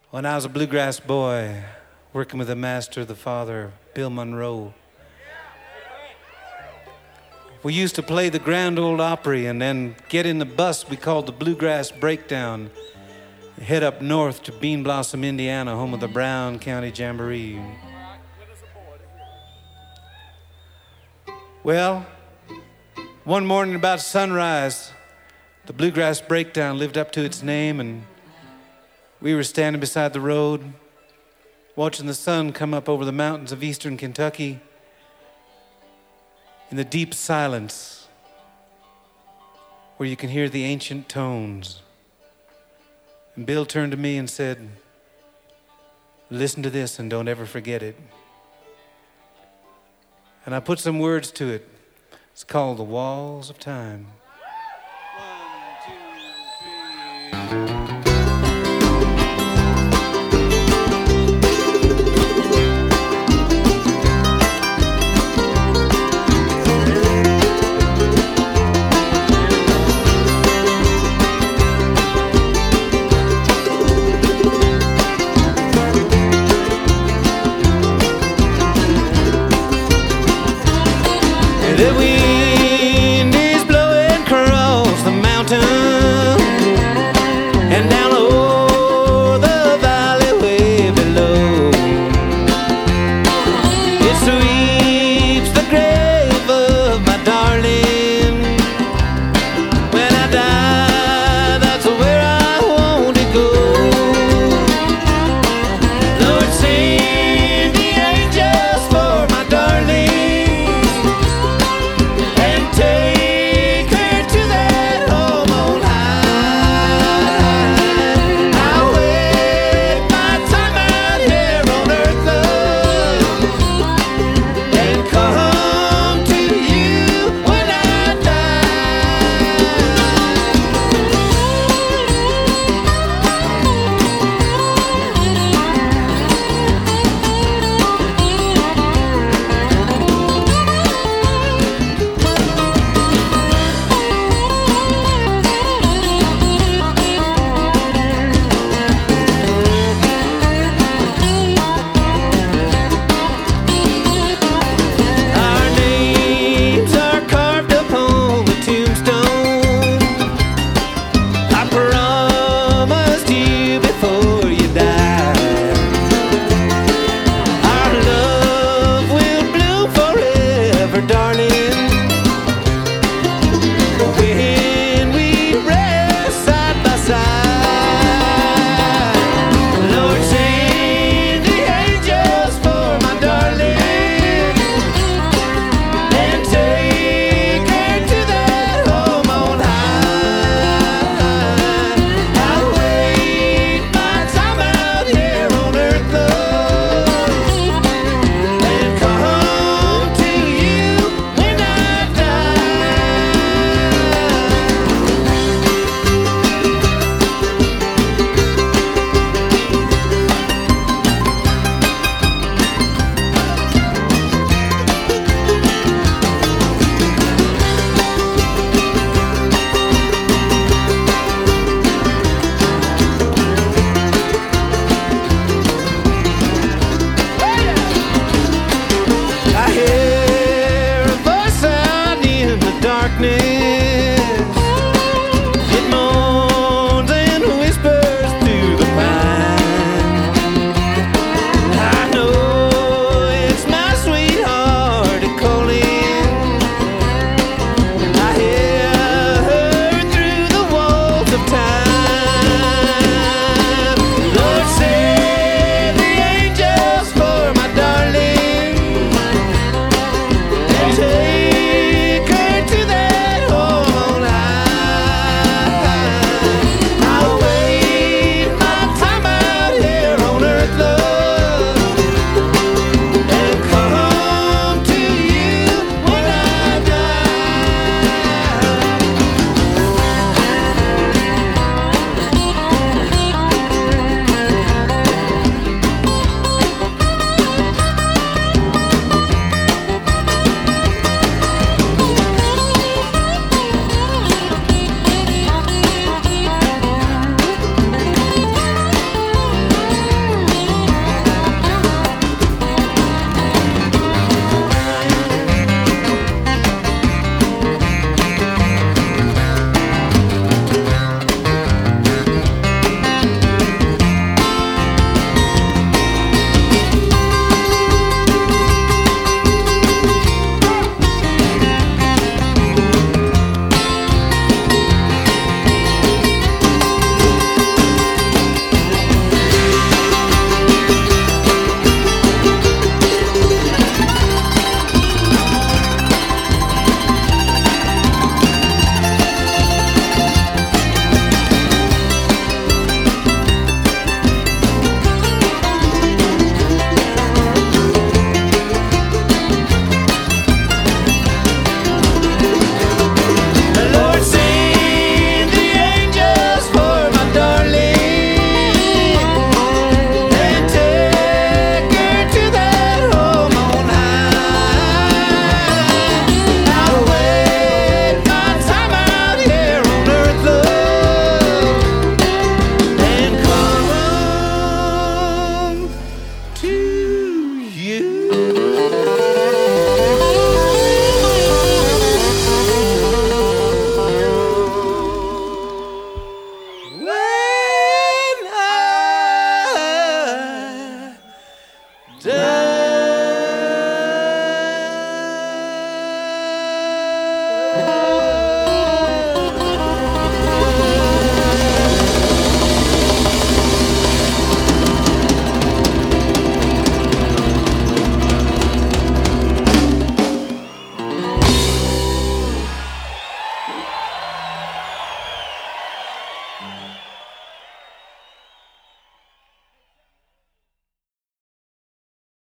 When I was a bluegrass boy, working with the master, the father, Bill Monroe, we used to play the Grand Ole Opry and then get in the bus we called the Bluegrass Breakdown, head up north to Bean Blossom, Indiana, home of the Brown County Jamboree. Well, one morning about sunrise, the Bluegrass Breakdown lived up to its name, and we were standing beside the road, watching the sun come up over the mountains of eastern Kentucky in the deep silence where you can hear the ancient tones. And Bill turned to me and said, "Listen to this and don't ever forget it." And I put some words to it. It's called The Walls of Time.